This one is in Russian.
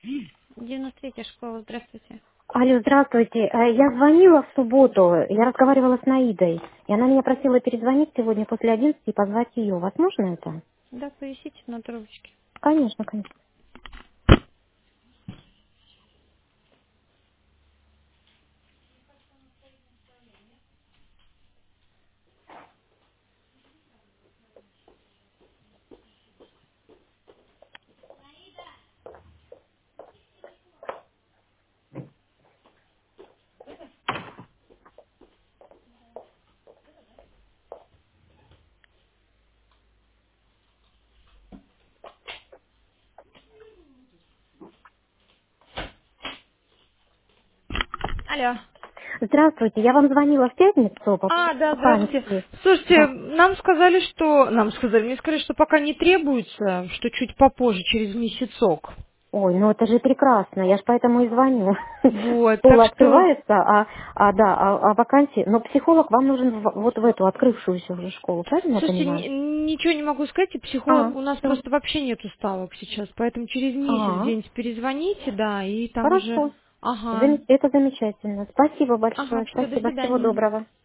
93-я школа, здравствуйте. Алло, здравствуйте. Я звонила в субботу, я разговаривала с Наидой, и она меня просила перезвонить сегодня после 11 и позвать ее. Возможно это? Да, повисите на трубочке. Конечно, конечно. Алло. Здравствуйте, я вам звонила в пятницу по поводу А, да, здравствуйте. вакансии. Слушайте, Да. мне сказали, что пока не требуется, что чуть попозже, через месяцок. Ой, ну это же прекрасно, я ж поэтому и звоню. Вот, так Школа что, открывается, а вакансии... Но психолог вам нужен вот в эту открывшуюся уже школу, правильно я слушайте, понимаю? ничего не могу сказать, и психолог А, у нас все. просто вообще нету ставок сейчас, поэтому через месяц А, где-нибудь перезвоните, да, и там уже, хорошо. ага, Это замечательно. Спасибо ага, большое, все, до спасибо, всего свидания. доброго.